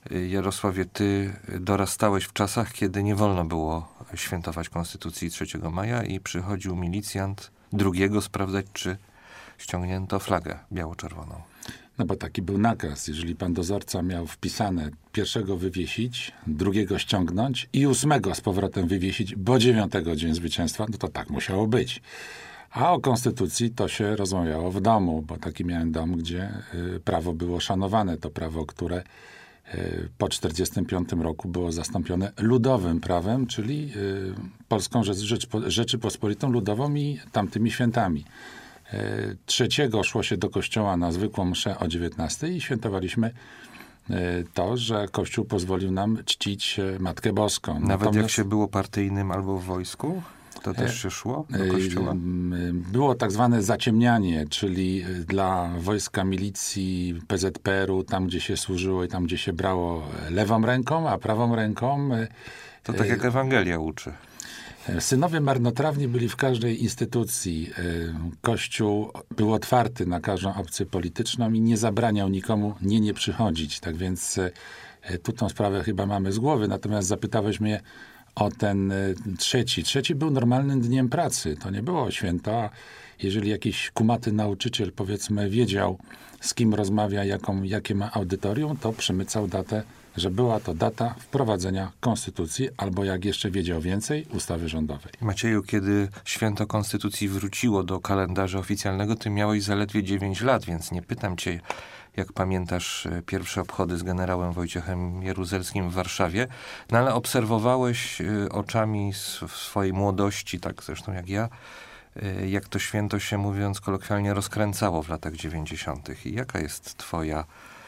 Jarosławie, ty dorastałeś w czasach, kiedy nie wolno było świętować Konstytucji 3 maja i przychodził milicjant drugiego sprawdzać, czy ściągnięto flagę biało-czerwoną. No bo taki był nakaz. Jeżeli pan dozorca miał wpisane 1 wywiesić, 2 ściągnąć i 8 z powrotem wywiesić, bo 9 dzień zwycięstwa, no to tak musiało być. A o Konstytucji to się rozmawiało w domu, bo taki miałem dom, gdzie prawo było szanowane. To prawo, które po 1945 roku było zastąpione ludowym prawem, czyli Polską Rzeczypospolitą Ludową i tamtymi świętami. 3 szło się do kościoła na zwykłą mszę o 19 i świętowaliśmy to, że Kościół pozwolił nam czcić Matkę Boską. Nawet jak się było partyjnym albo w wojsku? To też się szło do kościoła? Było tak zwane zaciemnianie, czyli dla wojska, milicji, PZPR-u, tam gdzie się służyło i tam gdzie się brało lewą ręką, a prawą ręką... To tak jak Ewangelia uczy. Synowie marnotrawni byli w każdej instytucji. Kościół był otwarty na każdą opcję polityczną i nie zabraniał nikomu nie przychodzić. Tak więc tu tą sprawę chyba mamy z głowy. Natomiast zapytałeś mnie o ten trzeci. Trzeci był normalnym dniem pracy. To nie było święto. A jeżeli jakiś kumaty nauczyciel, powiedzmy, wiedział, z kim rozmawia, jakie ma audytorium, to przemycał datę, że była to data wprowadzenia Konstytucji, albo jak jeszcze wiedział więcej, ustawy rządowej. Macieju, kiedy święto Konstytucji wróciło do kalendarza oficjalnego, ty miałeś zaledwie 9 lat, więc nie pytam cię, jak pamiętasz pierwsze obchody z generałem Wojciechem Jaruzelskim w Warszawie, no ale obserwowałeś oczami swojej młodości, tak zresztą jak ja, jak to święto się, mówiąc kolokwialnie, rozkręcało w latach 90. I jaka jest twoja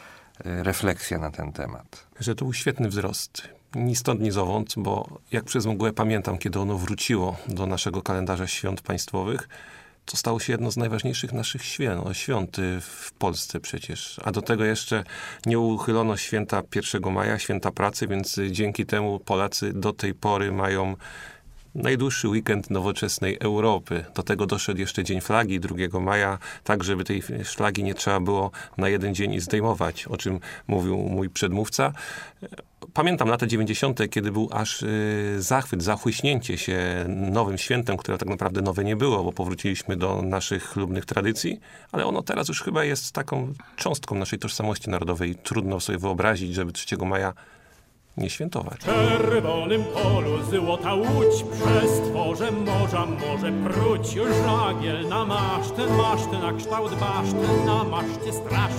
refleksja na ten temat? Że to był świetny wzrost. Ni stąd, ni zowąd, bo jak przez mgłę pamiętam, kiedy ono wróciło do naszego kalendarza świąt państwowych, to stało się jedno z najważniejszych naszych świąt w Polsce przecież. A do tego jeszcze nie uchylono święta 1 maja, święta pracy, więc dzięki temu Polacy do tej pory mają najdłuższy weekend nowoczesnej Europy. Do tego doszedł jeszcze Dzień Flagi 2 maja, tak żeby tej flagi nie trzeba było na jeden dzień zdejmować, o czym mówił mój przedmówca. Pamiętam lata 90., kiedy był aż zachwyt, zachłyśnięcie się nowym świętem, które tak naprawdę nowe nie było, bo powróciliśmy do naszych chlubnych tradycji, ale ono teraz już chyba jest taką cząstką naszej tożsamości narodowej. Trudno sobie wyobrazić, żeby 3 maja nie świętować. W czerwonym polu złota łódź, przez tworze morza może pruć. Żagiel na maszty na kształt baszty, na maszcie straż.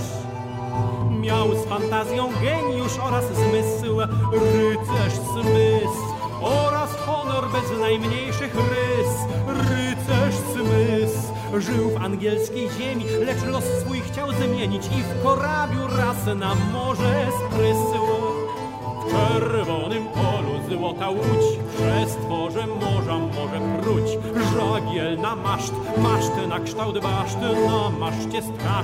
Miał z fantazją geniusz oraz zmysł, rycerz zmysł oraz honor bez najmniejszych rys. Rycerz zmysł żył w angielskiej ziemi, lecz los swój chciał zmienić i w korabiu raz na morze sprysł. W czerwonym polu złota łódź, przez tworze morza może pruć. Żagiel na maszty na kształt baszty, na maszcie straż.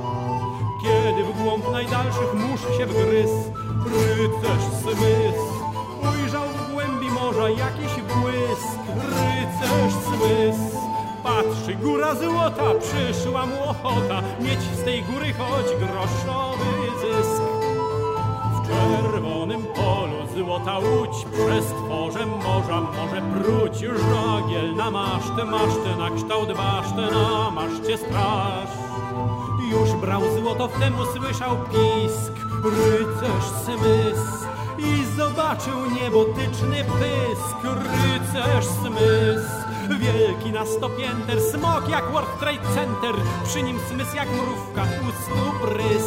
Kiedy w głąb najdalszych mórz się wgryzł, rycerz zmysł ujrzał w głębi morza jakiś błysk. Rycerz zmysł patrzy, góra złota, przyszła mu ochota mieć z tej góry choć groszowy zysk. W czerwonym polu złota łódź, przez tworze morza może pruć. Żagiel na maszty na kształt baszty, na maszcie straż. Już brał złoto, wtem usłyszał pisk, rycerz smysł i zobaczył niebotyczny pysk. Rycerz smysł, wielki na 100 pięter, smok jak World Trade Center, przy nim smysł jak mrówka u stóp rys.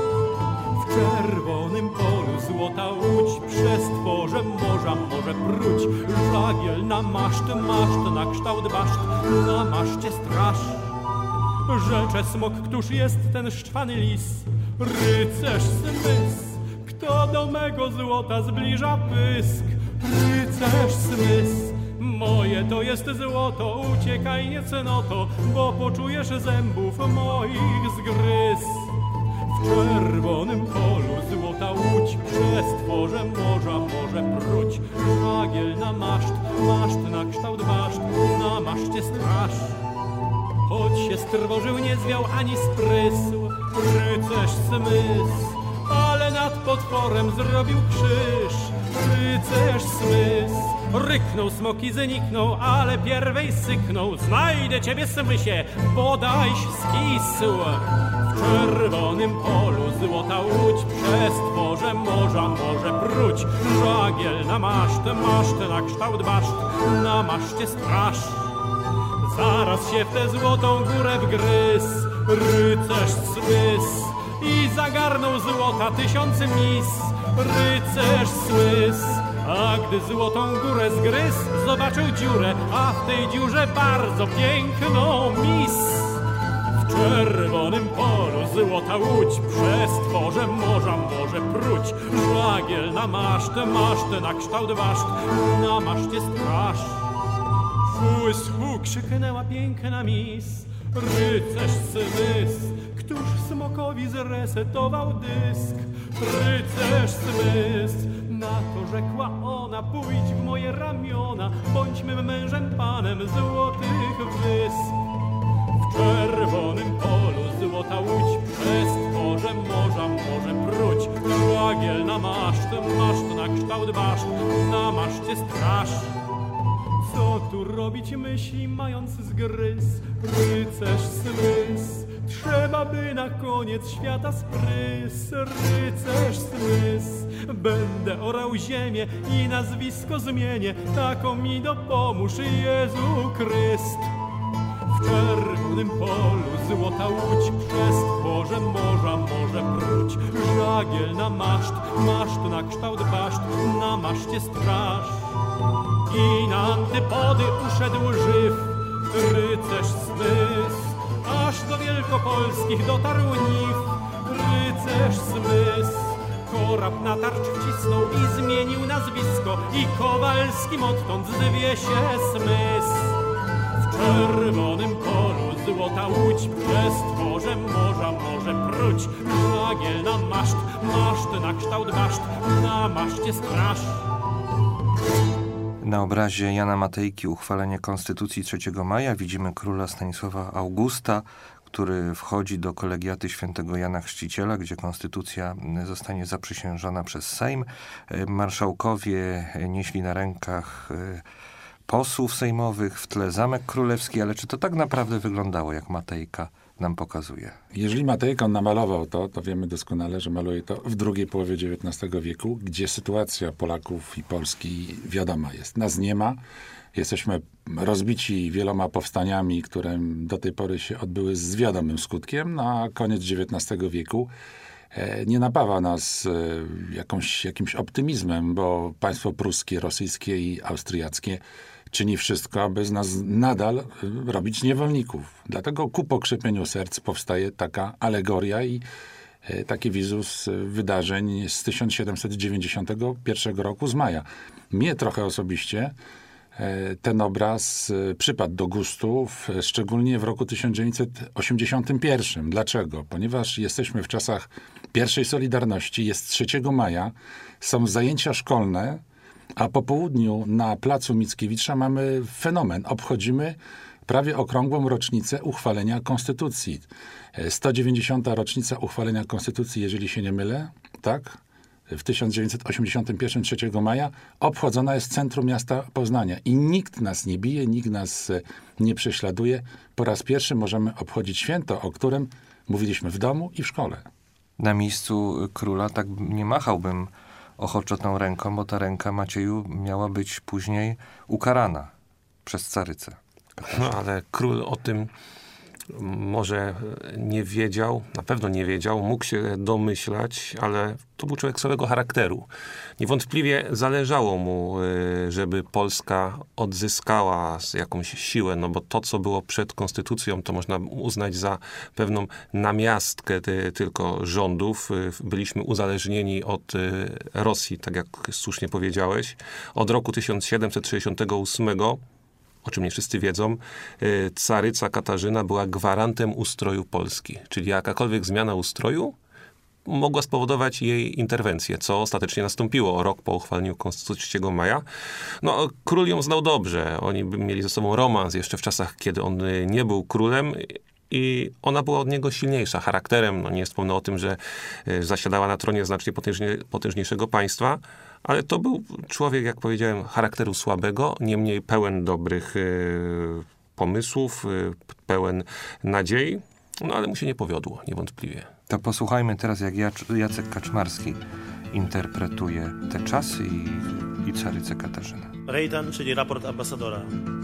W czerwonym polu złota łódź, przez tworze morza może pruć. Żagiel na maszty na kształt baszt, na maszcie straż. Rzecze smok, któż jest ten szczwany lis? Rycerz smysł, kto do mego złota zbliża pysk? Rycerz smysł, moje to jest złoto, uciekaj niecnoto, bo poczujesz zębów moich zgryz. W czerwonym polu złota łódź, przez tworze morza może pruć. Żagiel na maszt na kształt baszt, na maszcie straż. Choć się strwożył, nie zwiał ani sprysł rycerz smysł, ale na nad potworem zrobił krzyż. Rycerz smys, ryknął, smoki zniknął, ale pierwej syknął. Znajdę ciebie, smysie, bodajś skisł. W czerwonym polu złota łódź przez tworze morza może pruć. Żagiel na maszt, maszt na kształt baszt, na maszcie straż. Zaraz się w tę złotą górę wgryzł rycerz smys i zagarnął złota 1000 mis. Rycerz smys, a gdy złotą górę zgryzł, zobaczył dziurę, a w tej dziurze bardzo piękną mis. W czerwonym polu złota łódź przez tworze morza może pruć. Żagiel na maszt, maszt na kształt waszt, na maszcie straż. Hu, krzyknęła piękna mis. Rycerz smys, któż smokowi zresetował dysk? Rycerz smys, na to rzekła ona, pójdź w moje ramiona, bądź mym mężem panem złotych wysp. W czerwonym polu złota łódź przez tworze morza może pruć. Żagiel na maszt, maszt na kształt baszt, na maszcie straż. Co tu robić myśli, mając zgryz rycerz smys? Trzeba by na koniec świata sprys. Rycerz smys, będę orał ziemię i nazwisko zmienię, taką mi dopomóż Jezu Chryst. W czerwonym polu złota łódź przez tworze morza może pruć. Żagiel na maszt, maszt na kształt baszt, na maszcie straż. I na antypody uszedł żyw rycerz smys, aż do Wielkopolskich dotarł Niw. Rycerz smys korab na tarcz wcisnął i zmienił nazwisko, i Kowalskim odtąd zwie się Smys. W czerwonym polu złota łódź przez tworze morza może pruć. Żagiel na maszt, maszt na kształt baszt, na maszcie straż. Na obrazie Jana Matejki uchwalenie Konstytucji 3 maja widzimy króla Stanisława Augusta, który wchodzi do kolegiaty świętego Jana Chrzciciela, gdzie konstytucja zostanie zaprzysiężona przez Sejm. Marszałkowie nieśli na rękach posłów sejmowych, w tle Zamek Królewski, ale czy to tak naprawdę wyglądało, jak Matejka nam pokazuje? Jeżeli Matejka namalował to wiemy doskonale, że maluje to w drugiej połowie XIX wieku, gdzie sytuacja Polaków i Polski wiadoma jest. Nas nie ma. Jesteśmy rozbici wieloma powstaniami, które do tej pory się odbyły z wiadomym skutkiem. Na koniec XIX wieku nie napawa nas jakimś optymizmem, bo państwo pruskie, rosyjskie i austriackie czyni wszystko, aby z nas nadal robić niewolników. Dlatego ku pokrzepieniu serc powstaje taka alegoria i taki wizus wydarzeń z 1791 roku z maja. Mnie trochę osobiście ten obraz przypadł do gustu, szczególnie w roku 1981. Dlaczego? Ponieważ jesteśmy w czasach pierwszej Solidarności, jest 3 maja, są zajęcia szkolne, a po południu na placu Mickiewicza mamy fenomen. Obchodzimy prawie okrągłą rocznicę uchwalenia Konstytucji. 190. rocznica uchwalenia Konstytucji, jeżeli się nie mylę, tak? W 1981, 3 maja, obchodzona jest w centrum miasta Poznania. I nikt nas nie bije, nikt nas nie prześladuje. Po raz pierwszy możemy obchodzić święto, o którym mówiliśmy w domu i w szkole. Na miejscu króla tak nie machałbym ochoczo tą ręką, bo ta ręka, Macieju, miała być później ukarana przez carycę. No ale król o tym może nie wiedział, na pewno nie wiedział, mógł się domyślać, ale to był człowiek słabego charakteru. Niewątpliwie zależało mu, żeby Polska odzyskała jakąś siłę, no bo to, co było przed konstytucją, to można uznać za pewną namiastkę tylko rządów. Byliśmy uzależnieni od Rosji, tak jak słusznie powiedziałeś. Od roku 1768, o czym nie wszyscy wiedzą, caryca Katarzyna była gwarantem ustroju Polski. Czyli jakakolwiek zmiana ustroju mogła spowodować jej interwencję, co ostatecznie nastąpiło rok po uchwaleniu Konstytucji 3 maja. No, król ją znał dobrze. Oni mieli ze sobą romans jeszcze w czasach, kiedy on nie był królem. i ona była od niego silniejsza charakterem. No nie wspomnę o tym, że zasiadała na tronie znacznie potężniejszego państwa, ale to był człowiek, jak powiedziałem, charakteru słabego, niemniej pełen dobrych pomysłów, pełen nadziei, no ale mu się nie powiodło, niewątpliwie. To posłuchajmy teraz, jak Jacek Kaczmarski interpretuje te czasy i carycę Katarzynę. Rejtan, czyli raport ambasadora.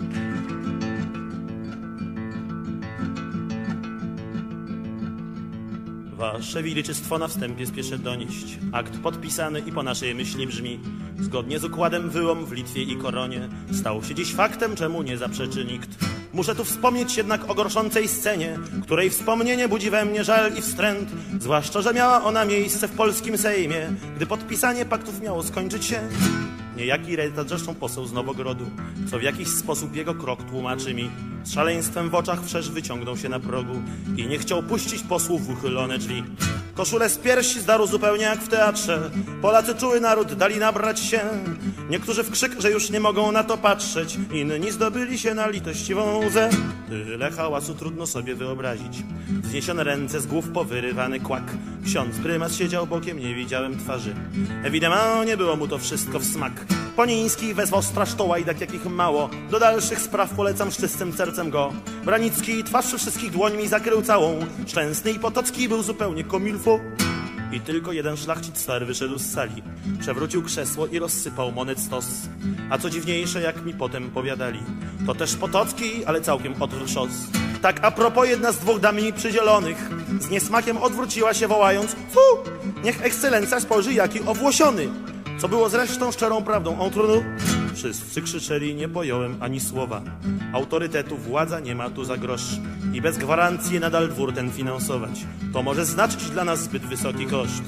Wasze Wielyczystwo, na wstępie spieszę donieść. Akt podpisany i po naszej myśli brzmi: zgodnie z układem wyłom w Litwie i Koronie stał się dziś faktem, czemu nie zaprzeczy nikt. Muszę tu wspomnieć jednak o gorszącej scenie, której wspomnienie budzi we mnie żal i wstręt, zwłaszcza, że miała ona miejsce w polskim Sejmie, gdy podpisanie paktów miało skończyć się. Niejaki Rejtan, zresztą poseł z Nowogrodu, co w jakiś sposób jego krok tłumaczy mi, z szaleństwem w oczach wszerz wyciągnął się na progu i nie chciał puścić posłów w uchylone drzwi. Koszulę z piersi zdarł zupełnie jak w teatrze. Polacy czuły naród dali nabrać się. Niektórzy w krzyk, że już nie mogą na to patrzeć. Inni zdobyli się na litościwą łzę. Tyle hałasu trudno sobie wyobrazić. Wzniesione ręce z głów powyrywany kłak. Ksiądz prymas siedział bokiem, nie widziałem twarzy. Ewidemment nie było mu to wszystko w smak. Poniński wezwał straż to łajdak jakich mało. Do dalszych spraw polecam z czystym sercem go. Branicki twarz przy wszystkich dłońmi zakrył całą. Szczęsny i Potocki był zupełnie komilfo. I tylko jeden szlachcic stary wyszedł z sali. Przewrócił krzesło i rozsypał monet stos. A co dziwniejsze, jak mi potem powiadali, to też Potocki, ale całkiem odwrót szos. Tak a propos, jedna z dwóch dam mi przydzielonych z niesmakiem odwróciła się wołając: fu! Niech ekscelencja spojrzy, jaki owłosiony. Co było zresztą szczerą prawdą entre nous. Wszyscy krzyczeli, nie pojąłem ani słowa. Autorytetu władza nie ma tu za grosz. I bez gwarancji nadal dwór ten finansować. To może znaczyć dla nas zbyt wysoki koszt.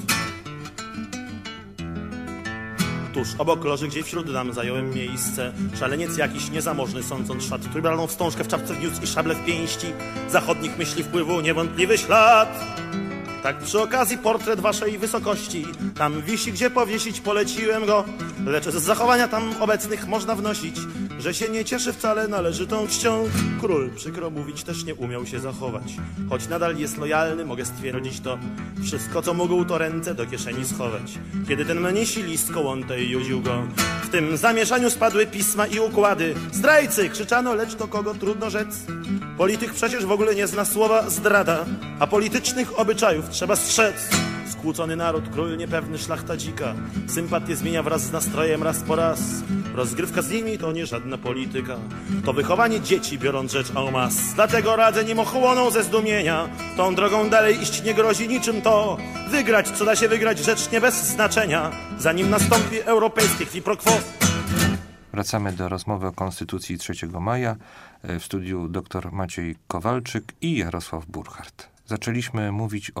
Tuż obok loży, gdzie wśród dam zająłem miejsce, szaleniec jakiś niezamożny, sądząc szat, trójbralną wstążkę w czapce wniósł i szable w pięści. Zachodnich myśli wpływu niewątpliwy ślad. Tak przy okazji portret waszej wysokości tam wisi, gdzie powiesić poleciłem go. Lecz z zachowania tam obecnych można wnosić, że się nie cieszy wcale należytą czcią. Król, przykro mówić, też nie umiał się zachować. Choć nadal jest lojalny, mogę stwierdzić to. Wszystko, co mógł, to ręce do kieszeni schować. Kiedy ten mnisi list kołątej judził go. W tym zamieszaniu spadły pisma i układy. Zdrajcy! Krzyczano, lecz do kogo trudno rzec. Polityk przecież w ogóle nie zna słowa zdrada, a politycznych obyczajów trzeba strzec. Skłócony naród, król niepewny, szlachta dzika. Sympatię zmienia wraz z nastrojem raz po raz. Rozgrywka z nimi to nie żadna polityka. To wychowanie dzieci, biorąc rzecz en masse. Dlatego radzę, nim ochłoną ze zdumienia. Tą drogą dalej iść nie grozi niczym to. Wygrać, co da się wygrać, rzecz nie bez znaczenia. Zanim nastąpi europejskie qui pro quo. Wracamy do rozmowy o Konstytucji 3 maja. W studiu dr Maciej Kowalczyk i Jarosław Burchard. Zaczęliśmy mówić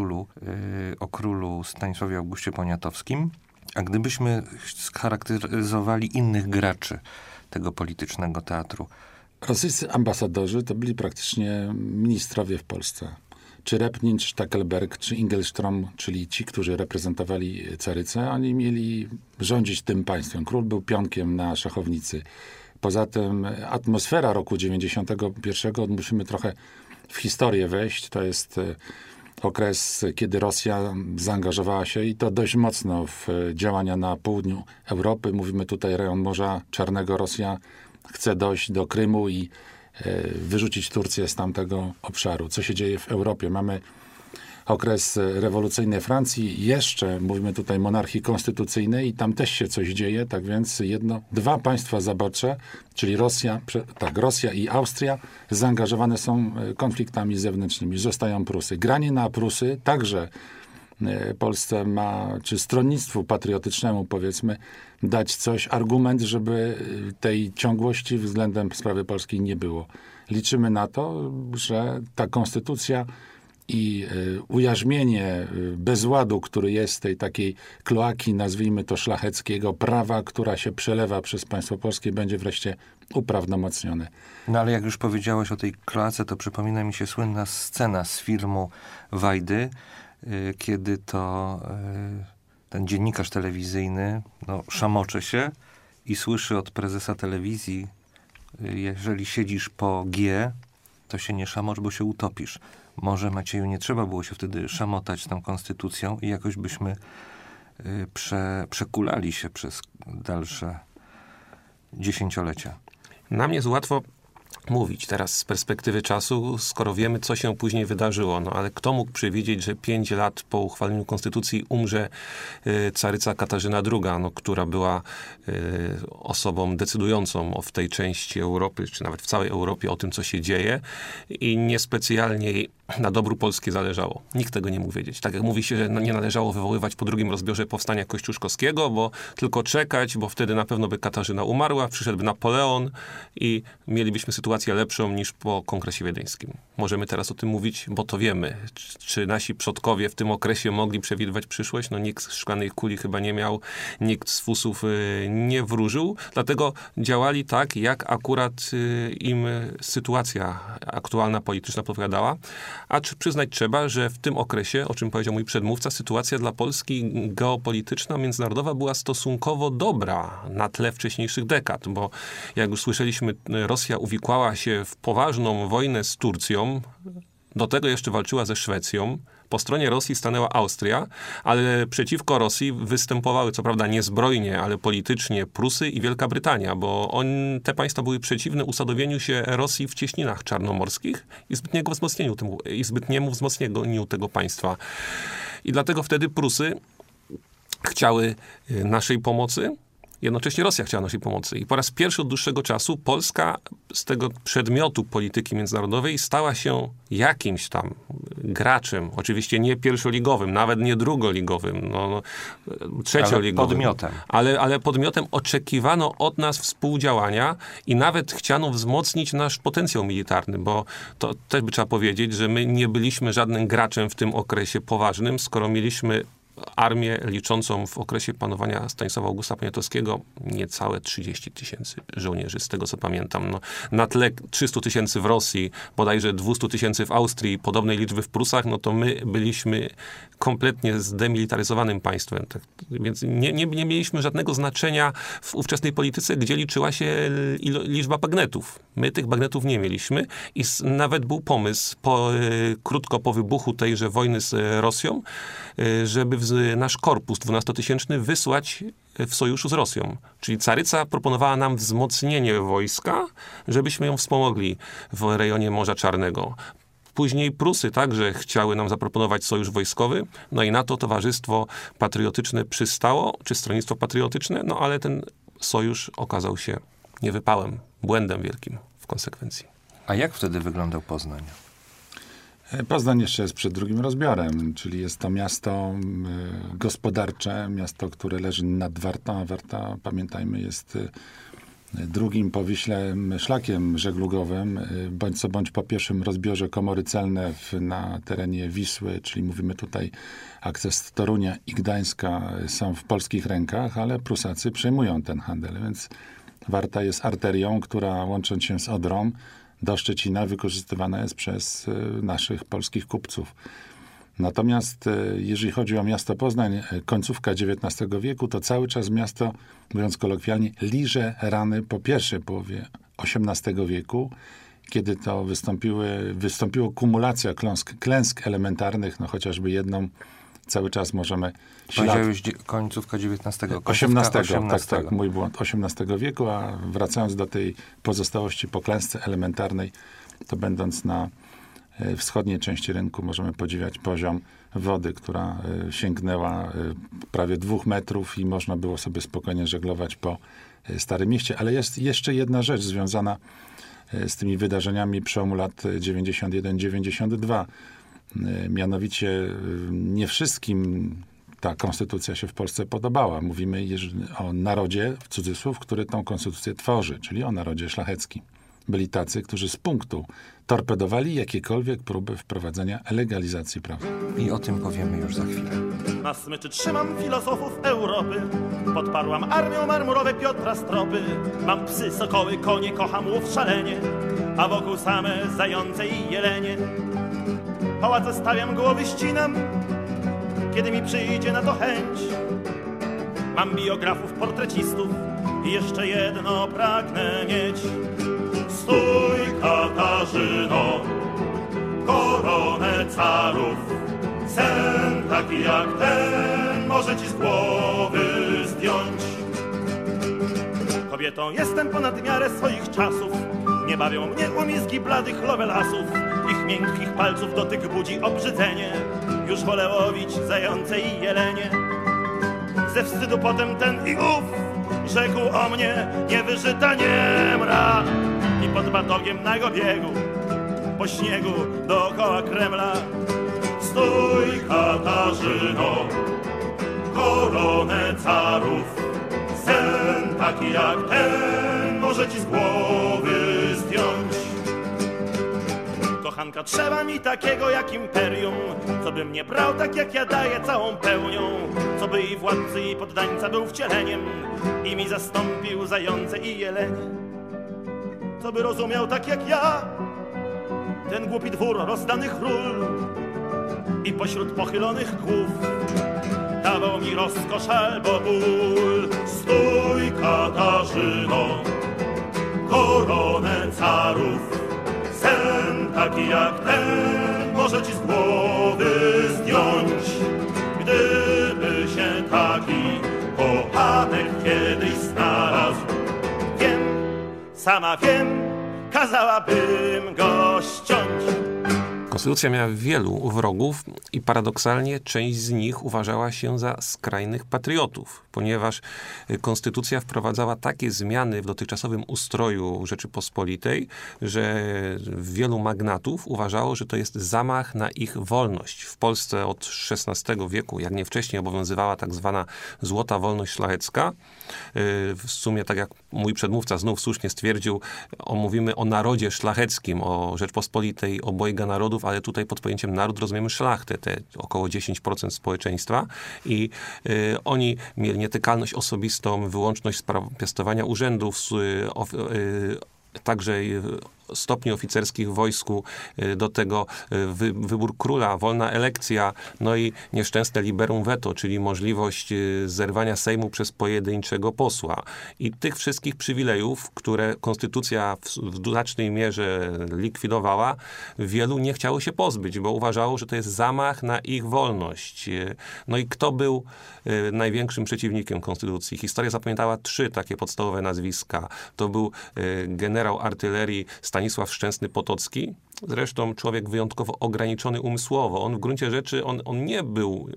o królu Stanisławie Augustie Poniatowskim, a gdybyśmy scharakteryzowali innych graczy tego politycznego teatru. Rosyjscy ambasadorzy to byli praktycznie ministrowie w Polsce. Czy Repnin, czy Stackelberg, czy Ingelstrom, czyli ci, którzy reprezentowali carycę, oni mieli rządzić tym państwem. Król był pionkiem na szachownicy. Poza tym atmosfera roku 91, musimy trochę w historię wejść. To jest okres, kiedy Rosja zaangażowała się i to dość mocno w działania na południu Europy. Mówimy tutaj rejon Morza Czarnego. Rosja chce dojść do Krymu i wyrzucić Turcję z tamtego obszaru. Co się dzieje w Europie? Mamy okres rewolucyjnej Francji. Jeszcze mówimy tutaj monarchii konstytucyjnej i tam też się coś dzieje. Tak więc dwa państwa zaborcze, czyli Rosja i Austria zaangażowane są konfliktami zewnętrznymi. Zostają Prusy. Granie na Prusy także Polsce czy stronnictwu patriotycznemu, powiedzmy, dać coś, argument, żeby tej ciągłości względem sprawy polskiej nie było. Liczymy na to, że ta konstytucja i ujarzmienie bezładu, który jest z tej takiej kloaki, nazwijmy to szlacheckiego prawa, która się przelewa przez państwo polskie, będzie wreszcie uprawnomocnione. No ale jak już powiedziałeś o tej kloace, to przypomina mi się słynna scena z filmu Wajdy, kiedy to ten dziennikarz telewizyjny szamocze się i słyszy od prezesa telewizji: jeżeli siedzisz po G, to się nie szamocz, bo się utopisz. Może, Macieju, nie trzeba było się wtedy szamotać tą konstytucją i jakoś byśmy przekulali się przez dalsze dziesięciolecia. Nam jest łatwo mówić teraz z perspektywy czasu, skoro wiemy, co się później wydarzyło. No ale kto mógł przewidzieć, że 5 lat po uchwaleniu konstytucji umrze caryca Katarzyna II, no, która była osobą decydującą w tej części Europy, czy nawet w całej Europie o tym, co się dzieje i niespecjalnie jej na dobru Polski zależało. Nikt tego nie mógł wiedzieć. Tak jak mówi się, że nie należało wywoływać po drugim rozbiorze powstania kościuszkowskiego, bo tylko czekać, bo wtedy na pewno by Katarzyna umarła, przyszedłby Napoleon i mielibyśmy sytuację lepszą niż po Kongresie Wiedeńskim. Możemy teraz o tym mówić, bo to wiemy. Czy nasi przodkowie w tym okresie mogli przewidywać przyszłość? No nikt z szklanej kuli chyba nie miał, nikt z fusów nie wróżył, dlatego działali tak, jak akurat im sytuacja aktualna, polityczna podpowiadała. A przyznać trzeba, że w tym okresie, o czym powiedział mój przedmówca, sytuacja dla Polski geopolityczna, międzynarodowa była stosunkowo dobra na tle wcześniejszych dekad, bo jak już słyszeliśmy, Rosja uwikłała się w poważną wojnę z Turcją, do tego jeszcze walczyła ze Szwecją. Po stronie Rosji stanęła Austria, ale przeciwko Rosji występowały, co prawda niezbrojnie, ale politycznie Prusy i Wielka Brytania, bo te państwa były przeciwne usadowieniu się Rosji w cieśninach czarnomorskich i zbytniemu wzmocnieniu tego państwa. I dlatego wtedy Prusy chciały naszej pomocy, jednocześnie Rosja chciała naszej pomocy. I po raz pierwszy od dłuższego czasu Polska z tego przedmiotu polityki międzynarodowej stała się jakimś tam graczem. Oczywiście nie pierwszoligowym, nawet nie drugoligowym, trzecioligowym. Podmiotem. Ale podmiotem oczekiwano od nas współdziałania i nawet chciano wzmocnić nasz potencjał militarny, bo to też by trzeba powiedzieć, że my nie byliśmy żadnym graczem w tym okresie poważnym, skoro mieliśmy armię liczącą w okresie panowania Stanisława Augusta Poniatowskiego niecałe 30 000 żołnierzy, z tego co pamiętam. No, na tle 300 000 w Rosji, bodajże 200 000 w Austrii, podobnej liczby w Prusach, no to my byliśmy kompletnie zdemilitaryzowanym państwem. Tak, więc nie mieliśmy żadnego znaczenia w ówczesnej polityce, gdzie liczyła się liczba bagnetów. My tych bagnetów nie mieliśmy i nawet był pomysł krótko po wybuchu tejże wojny z Rosją, żeby nasz korpus 12-tysięczny wysłać w sojuszu z Rosją. Czyli caryca proponowała nam wzmocnienie wojska, żebyśmy ją wspomogli w rejonie Morza Czarnego. Później Prusy także chciały nam zaproponować sojusz wojskowy, no i na to Towarzystwo Patriotyczne przystało, czy Stronnictwo Patriotyczne, no ale ten sojusz okazał się niewypałem, błędem wielkim w konsekwencji. A jak wtedy wyglądał Poznań? Poznań jeszcze jest przed drugim rozbiorem, czyli jest to miasto gospodarcze, miasto, które leży nad Wartą, a Warta, pamiętajmy, jest drugim po Wiśle szlakiem żeglugowym, bądź co bądź po pierwszym rozbiorze komory celne na terenie Wisły, czyli mówimy tutaj akces Torunia i Gdańska są w polskich rękach, ale Prusacy przejmują ten handel, więc Warta jest arterią, która łącząc się z Odrą do Szczecina wykorzystywana jest przez naszych polskich kupców. Natomiast jeżeli chodzi o miasto Poznań, końcówka XIX wieku, to cały czas miasto, mówiąc kolokwialnie, liże rany po pierwszej połowie XVIII wieku, kiedy to wystąpiła kumulacja klęsk elementarnych, no chociażby jedną cały czas możemy... Powiedziałeś końcówka XIX. Tak, mój błąd. XVIII wieku, a wracając do tej pozostałości po klęsce elementarnej, to będąc na wschodniej części rynku możemy podziwiać poziom wody, która sięgnęła prawie 2 metrów i można było sobie spokojnie żeglować po Starym Mieście. Ale jest jeszcze jedna rzecz związana z tymi wydarzeniami przełomu lat 91-92. Mianowicie nie wszystkim ta konstytucja się w Polsce podobała. Mówimy o narodzie, w cudzysłów, który tą konstytucję tworzy, czyli o narodzie szlacheckim. Byli tacy, którzy z punktu torpedowali jakiekolwiek próby wprowadzenia legalizacji prawa. I o tym powiemy już za chwilę. Na smyczy trzymam filozofów Europy, podparłam armią marmurowe Piotra Stropy. Mam psy, sokoły, konie, kocham łów szalenie, a wokół same zające i jelenie. Pałace stawiam, głowy ścinam, kiedy mi przyjdzie na to chęć. Mam biografów, portrecistów i jeszcze jedno pragnę mieć. Stój, Katarzyno, koronę carów. Sen taki jak ten może ci z głowy zdjąć. Kobietą jestem ponad miarę swoich czasów. Nie bawią mnie umizgi bladych lowelasów. Ich miękkich palców dotyk budzi obrzydzenie. Już wolę łowić zające i jelenie. Ze wstydu potem ten i ów rzekł o mnie niewyżyta niemra. I pod batogiem nago biegu po śniegu dookoła Kremla. Stój, Katarzyno, koronę carów. Sen taki jak ten może ci z głowy zdjąć. Kochanka, trzeba mi takiego jak imperium, co by mnie brał tak jak ja daję całą pełnią, co by i władcy i poddańca był wcieleniem i mi zastąpił zające i jelenie, co by rozumiał tak jak ja ten głupi dwór rozdanych ról i pośród pochylonych głów dawał mi rozkosz albo ból. Stój, Katarzyno, koronę carów. Sen taki jak ten może ci z głowy zdjąć. Gdyby się taki kochanek kiedyś znalazł, wiem, sama wiem, kazałabym go ściąć. Konstytucja miała wielu wrogów i paradoksalnie część z nich uważała się za skrajnych patriotów, ponieważ konstytucja wprowadzała takie zmiany w dotychczasowym ustroju Rzeczypospolitej, że wielu magnatów uważało, że to jest zamach na ich wolność. W Polsce od XVI wieku, jak nie wcześniej, obowiązywała tak zwana złota wolność szlachecka. W sumie, tak jak mój przedmówca znów słusznie stwierdził, mówimy o narodzie szlacheckim, o Rzeczpospolitej obojga narodów, ale tutaj pod pojęciem naród rozumiemy szlachtę, te około 10% społeczeństwa i oni mieli nietykalność osobistą, wyłączność piastowania urzędów, także stopni oficerskich w wojsku, do tego wybór króla, wolna elekcja, no i nieszczęsne liberum veto, czyli możliwość zerwania Sejmu przez pojedynczego posła. I tych wszystkich przywilejów, które konstytucja w znacznej mierze likwidowała, wielu nie chciało się pozbyć, bo uważało, że to jest zamach na ich wolność. No i kto był największym przeciwnikiem konstytucji? Historia zapamiętała 3 takie podstawowe nazwiska. To był generał artylerii Stanisław Szczęsny-Potocki, zresztą człowiek wyjątkowo ograniczony umysłowo. On w gruncie rzeczy, on nie był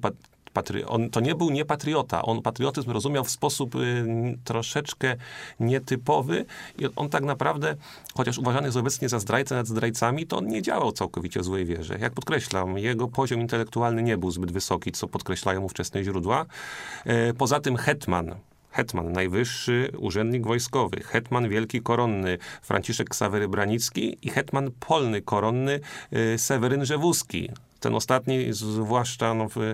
to nie był niepatriota. On patriotyzm rozumiał w sposób troszeczkę nietypowy i on tak naprawdę, chociaż uważany jest obecnie za zdrajcę nad zdrajcami, to on nie działał całkowicie w złej wierze. Jak podkreślam, jego poziom intelektualny nie był zbyt wysoki, co podkreślają ówczesne źródła. Poza tym hetman, najwyższy urzędnik wojskowy, hetman wielki koronny Franciszek Ksawery Branicki i hetman polny koronny Seweryn Rzewuski. Ten ostatni zwłaszcza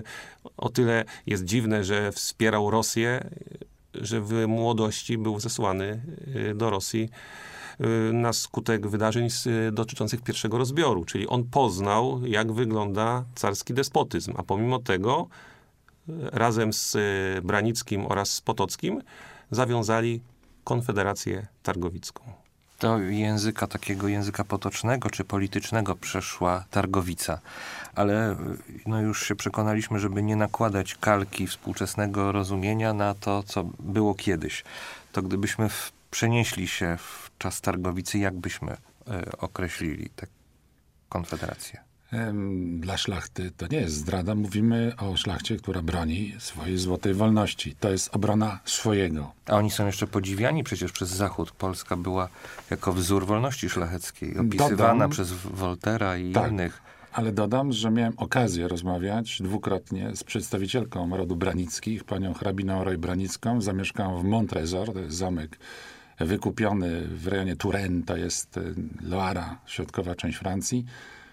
o tyle jest dziwne, że wspierał Rosję, że w młodości był zesłany do Rosji na skutek wydarzeń dotyczących pierwszego rozbioru. Czyli on poznał, jak wygląda carski despotyzm, a pomimo tego razem z Branickim oraz z Potockim zawiązali Konfederację Targowicką. Do takiego języka potocznego czy politycznego przeszła Targowica. Ale no już się przekonaliśmy, żeby nie nakładać kalki współczesnego rozumienia na to, co było kiedyś. To gdybyśmy przenieśli się w czas Targowicy, jak byśmy określili tę konfederację? Dla szlachty to nie jest zdrada. Mówimy o szlachcie, która broni swojej złotej wolności. To jest obrona swojego. A oni są jeszcze podziwiani przecież przez Zachód. Polska była jako wzór wolności szlacheckiej, opisywana przez Woltera i innych. Ale dodam, że miałem okazję rozmawiać dwukrotnie z przedstawicielką rodu Branickich, panią hrabiną Roy Branicką. Zamieszkałam w Montresor, to jest zamek wykupiony w rejonie Touraine, to jest Loara, środkowa część Francji.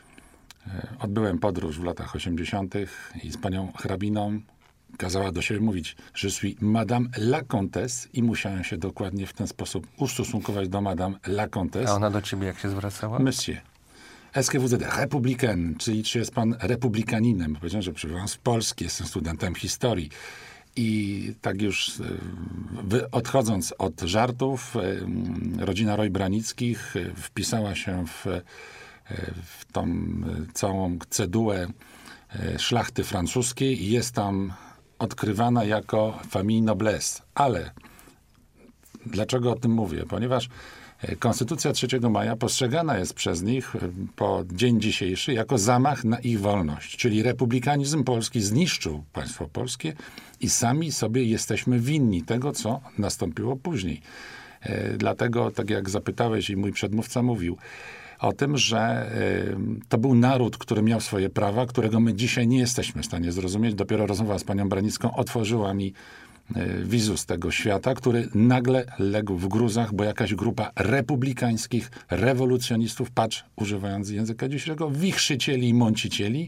Odbyłem podróż w latach 80. i z panią hrabiną kazała do siebie mówić, że suis Madame la Comtesse i musiałem się dokładnie w ten sposób ustosunkować do Madame la Comtesse. A ona do ciebie jak się zwracała? Monsieur. Est-ce que vous êtes républicain? Czyli czy jest pan republikaninem? Powiedziałem, że przybywam z Polski, jestem studentem historii. I tak już odchodząc od żartów, rodzina Roy-Branickich wpisała się w tą całą cedułę szlachty francuskiej i jest tam odkrywana jako famille noblesse. Ale dlaczego o tym mówię? Ponieważ Konstytucja 3 maja postrzegana jest przez nich po dzień dzisiejszy jako zamach na ich wolność. Czyli republikanizm polski zniszczył państwo polskie i sami sobie jesteśmy winni tego, co nastąpiło później. Dlatego, tak jak zapytałeś i mój przedmówca mówił, o tym, że to był naród, który miał swoje prawa, którego my dzisiaj nie jesteśmy w stanie zrozumieć. Dopiero rozmowa z panią Branicką otworzyła mi wizus tego świata, który nagle legł w gruzach, bo jakaś grupa republikańskich rewolucjonistów, patrz, używając języka dzisiejszego, wichrzycieli i mącicieli,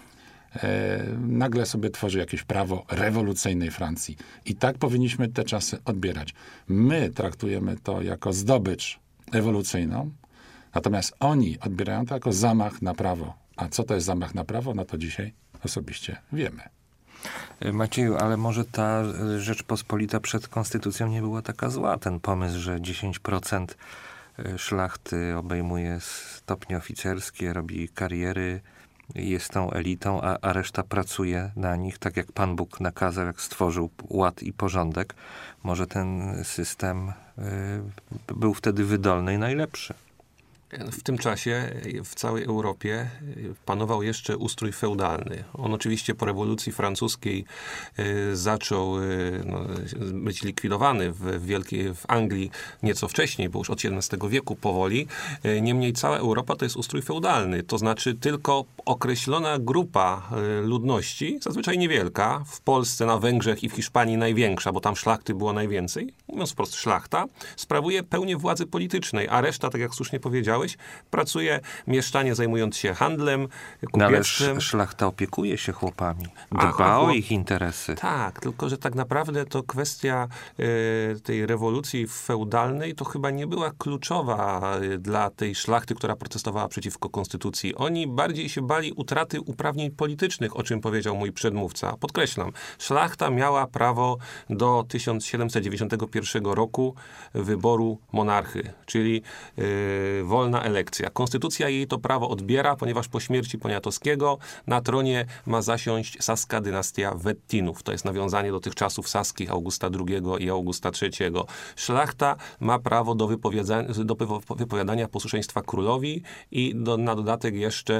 nagle sobie tworzy jakieś prawo rewolucyjnej Francji. I tak powinniśmy te czasy odbierać. My traktujemy to jako zdobycz ewolucyjną, natomiast oni odbierają to jako zamach na prawo. A co to jest zamach na prawo? No to dzisiaj osobiście wiemy. Macieju, ale może ta Rzeczpospolita przed konstytucją nie była taka zła. Ten pomysł, że 10% szlachty obejmuje stopnie oficerskie, robi kariery, jest tą elitą, a reszta pracuje na nich, tak jak Pan Bóg nakazał, jak stworzył ład i porządek. Może ten system był wtedy wydolny i najlepszy. W tym czasie w całej Europie panował jeszcze ustrój feudalny. On oczywiście po rewolucji francuskiej zaczął być likwidowany w Anglii nieco wcześniej, bo już od XVII wieku powoli. Niemniej cała Europa to jest ustrój feudalny. To znaczy tylko określona grupa ludności, zazwyczaj niewielka, w Polsce, na Węgrzech i w Hiszpanii największa, bo tam szlachty było najwięcej, mówiąc wprost szlachta, sprawuje pełnię władzy politycznej, a reszta, tak jak słusznie powiedziałeś, pracuje mieszczanie zajmując się handlem, kupiectwem. Ale szlachta opiekuje się chłopami, dba o ich interesy. Tak, tylko że tak naprawdę to kwestia tej rewolucji feudalnej to chyba nie była kluczowa dla tej szlachty, która protestowała przeciwko konstytucji. Oni bardziej się bali utraty uprawnień politycznych, o czym powiedział mój przedmówca. Podkreślam, szlachta miała prawo do 1791 roku wyboru monarchy, czyli wolna elekcja. Konstytucja jej to prawo odbiera, ponieważ po śmierci Poniatowskiego na tronie ma zasiąść saska dynastia Wettinów. To jest nawiązanie do tych czasów saskich Augusta II i Augusta III. Szlachta ma prawo do wypowiadania posłuszeństwa królowi i na dodatek jeszcze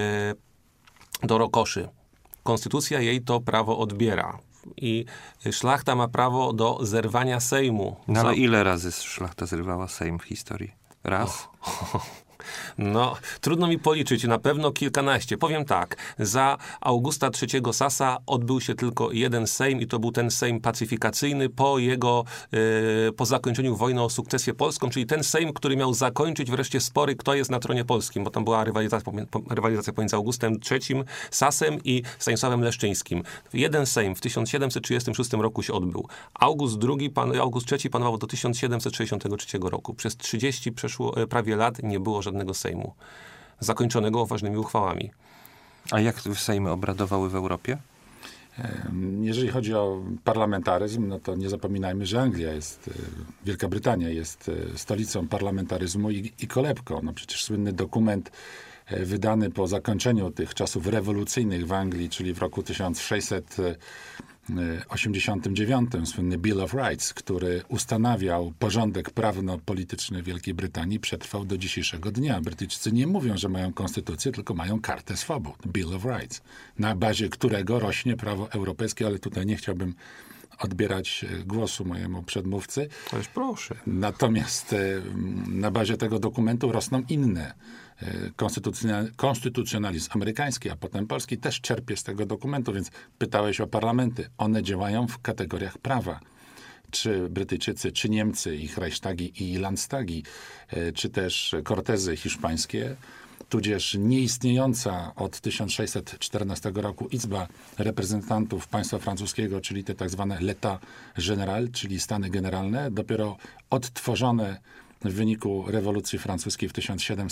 do rokoszy. Konstytucja jej to prawo odbiera. I szlachta ma prawo do zerwania Sejmu. No ale ile razy szlachta zrywała Sejm w historii? Raz? No, trudno mi policzyć, na pewno kilkanaście. Powiem tak, za Augusta III Sasa odbył się tylko jeden Sejm i to był ten Sejm pacyfikacyjny po zakończeniu wojny o sukcesję polską, czyli ten Sejm, który miał zakończyć wreszcie spory, kto jest na tronie polskim, bo tam była rywalizacja pomiędzy Augustem III Sasem i Stanisławem Leszczyńskim. Jeden Sejm w 1736 roku się odbył. August III panował do 1763 roku. Przez 30 prawie lat nie było żadnego Sejmu, zakończonego ważnymi uchwałami. A jak Sejmy obradowały w Europie? Jeżeli chodzi o parlamentaryzm, no to nie zapominajmy, że Anglia Wielka Brytania jest stolicą parlamentaryzmu i kolebką. No przecież słynny dokument wydany po zakończeniu tych czasów rewolucyjnych w Anglii, czyli w roku 1689, słynny Bill of Rights, który ustanawiał porządek prawno-polityczny Wielkiej Brytanii, przetrwał do dzisiejszego dnia. Brytyjczycy nie mówią, że mają konstytucję, tylko mają kartę swobód, Bill of Rights, na bazie którego rośnie prawo europejskie, ale tutaj nie chciałbym odbierać głosu mojemu przedmówcy. Ależ proszę. Natomiast na bazie tego dokumentu rosną inne. Konstytucjonalizm amerykański, a potem polski też czerpie z tego dokumentu, więc pytałeś o parlamenty. One działają w kategoriach prawa. Czy Brytyjczycy, czy Niemcy, ich Reichstagi i Landstagi, czy też Cortezy hiszpańskie, tudzież nieistniejąca od 1614 roku Izba Reprezentantów Państwa Francuskiego, czyli te tak zwane l'état général, czyli Stany Generalne, dopiero odtworzone w wyniku rewolucji francuskiej w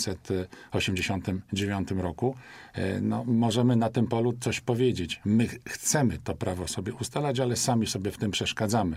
1789 roku, no, możemy na tym polu coś powiedzieć. My chcemy to prawo sobie ustalać, ale sami sobie w tym przeszkadzamy.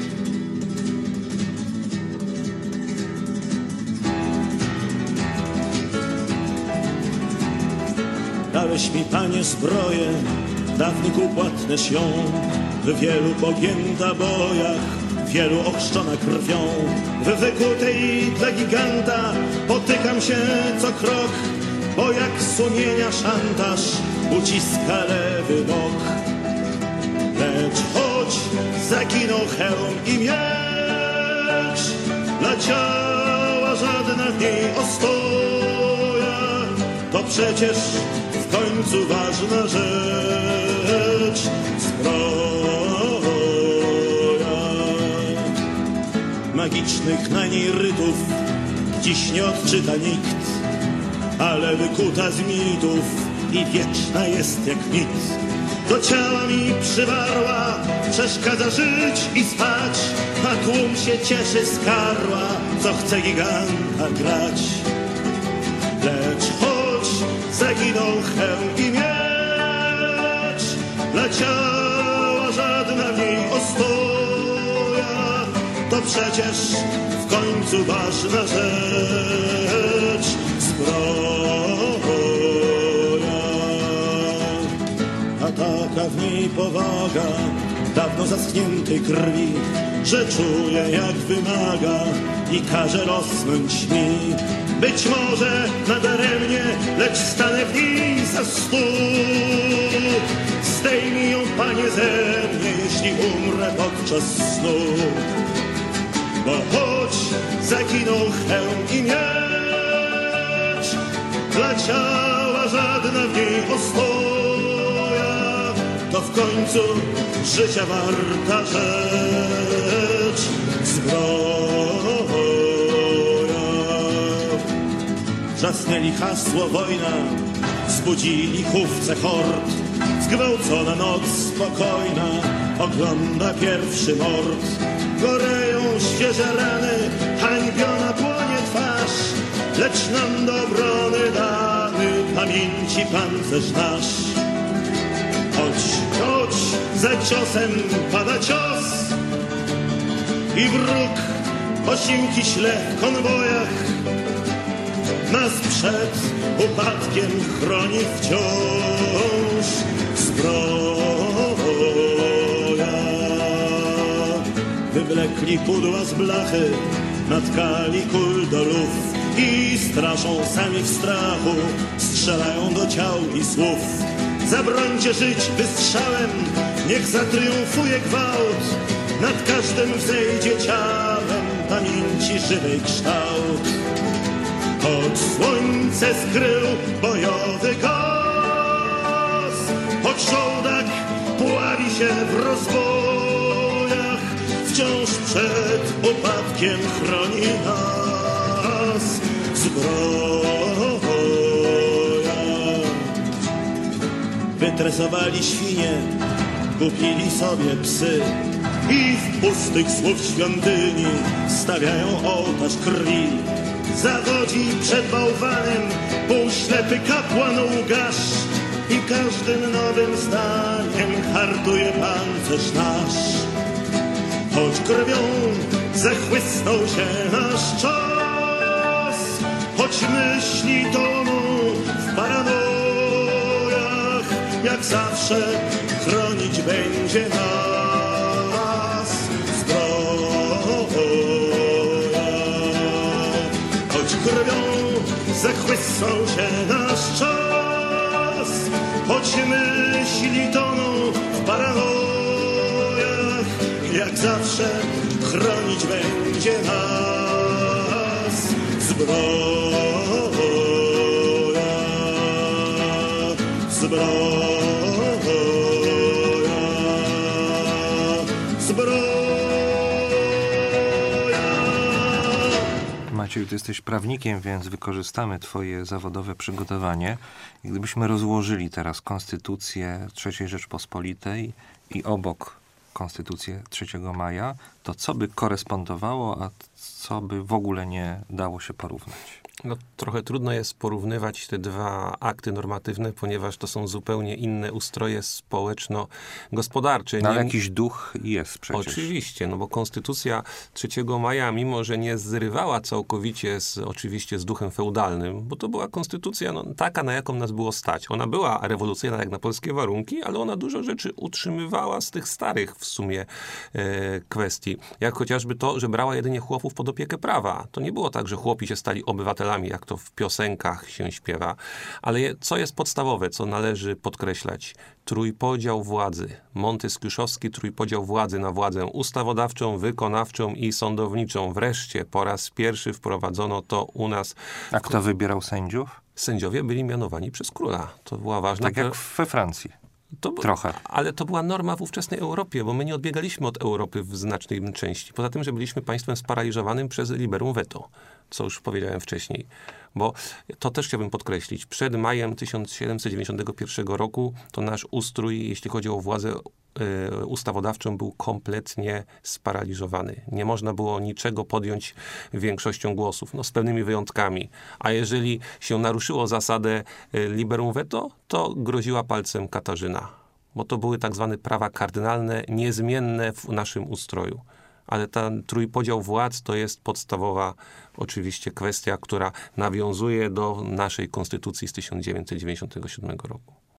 Dałeś mi, Panie, zbroję, dawnych upłatne ją, w wielu pogięta bojach, wielu ochrzczona krwią. W wykutej dla giganta potykam się co krok, bo jak sumienia szantaż uciska lewy bok. Lecz choć zaginął hełm i miecz, dla ciała żadna w niej ostoja, to przecież w końcu ważna rzecz, zbroja. Magicznych na niej rytów dziś nie odczyta nikt, ale wykuta z mitów i wieczna jest jak mit. Do ciała mi przywarła, przeszkadza żyć i spać, a tłum się cieszy z karła, co chce giganta grać. Lecz choć zaginął hełm i miecz, dla ciała żadna w niej ostoja, to przecież w końcu ważna rzecz, zbroja. A taka w niej powaga dawno zaschniętej krwi, że czuję jak wymaga i każe rosnąć mi. Być może nadaremnie, lecz stanę w niej za stół. Zdejmij ją, Panie, ze mnie, jeśli umrę podczas snu. Bo choć zaginął hełm i miecz, dla ciała żadna w niej ostoja, to w końcu życia warta rzecz, zbroja. Wrzasnęli hasło wojna, zbudzili chówce hord. Zgwałcona noc spokojna ogląda pierwszy mord. Goreją świeże rany, hańbiona płonie twarz, lecz nam do obrony dany pamięci pancerz nasz. Choć za ciosem pada cios i wróg posiłki śle w konwojach, nas przed upadkiem chroni wciąż zbroja. Wywlekli pudła z blachy, natkali kul do luf i straszą sami w strachu, strzelają do ciał i słów. Zabrońcie żyć wystrzałem, niech zatriumfuje gwałt, nad każdym wzejdzie ciałem pamięci żywej kształt. Choć słońce skrył bojowy gaz, choć żołdak pławi się w rozbojach, wciąż przed upadkiem chroni nas zbroja. Wytresowali świnie, kupili sobie psy i w pustych słów świątyni stawiają ołtarz krwi. Zachodzi przed bałwanem półślepy kapłan łgarz i każdym nowym zdaniem hartuje pancerz nasz. Choć krwią zachłysnął się nasz czas, choć myśli toną w paranojach, jak zawsze chronić będzie nas zbroja. Choć krwią zachłysnął się nasz czas, choć myśli toną w paranojach, jak zawsze chronić będzie nas zbroja. Zbroja. Macieju, ty jesteś prawnikiem, więc wykorzystamy twoje zawodowe przygotowanie. I gdybyśmy rozłożyli teraz Konstytucję III Rzeczpospolitej i obok Konstytucję 3 maja, to co by korespondowało, a co by w ogóle nie dało się porównać? No, trochę trudno jest porównywać te dwa akty normatywne, ponieważ to są zupełnie inne ustroje społeczno-gospodarcze. No, ale jakiś duch jest przecież. Oczywiście, no bo Konstytucja 3 maja, mimo że nie zrywała całkowicie oczywiście z duchem feudalnym, bo to była konstytucja taka, na jaką nas było stać. Ona była rewolucyjna jak na polskie warunki, ale ona dużo rzeczy utrzymywała z tych starych w sumie kwestii. Jak chociażby to, że brała jedynie chłopów pod opiekę prawa. To nie było tak, że chłopi się stali obywatelami, jak to w piosenkach się śpiewa. Ale co jest podstawowe, co należy podkreślać? Trójpodział władzy. Monteskiuszowski trójpodział władzy na władzę ustawodawczą, wykonawczą i sądowniczą. Wreszcie po raz pierwszy wprowadzono to u nas. A kto wybierał sędziów? Sędziowie byli mianowani przez króla. To była ważna... Tak jak we Francji. Trochę. Ale to była norma w ówczesnej Europie, bo my nie odbiegaliśmy od Europy w znacznej części. Poza tym, że byliśmy państwem sparaliżowanym przez liberum veto, co już powiedziałem wcześniej. Bo to też chciałbym podkreślić. Przed majem 1791 roku to nasz ustrój, jeśli chodzi o władzę ustawodawczą, był kompletnie sparaliżowany. Nie można było niczego podjąć większością głosów, z pewnymi wyjątkami. A jeżeli się naruszyło zasadę liberum veto, to groziła palcem Katarzyna. Bo to były tak zwane prawa kardynalne, niezmienne w naszym ustroju. Ale ten trójpodział władz to jest podstawowa oczywiście kwestia, która nawiązuje do naszej konstytucji z 1997 roku.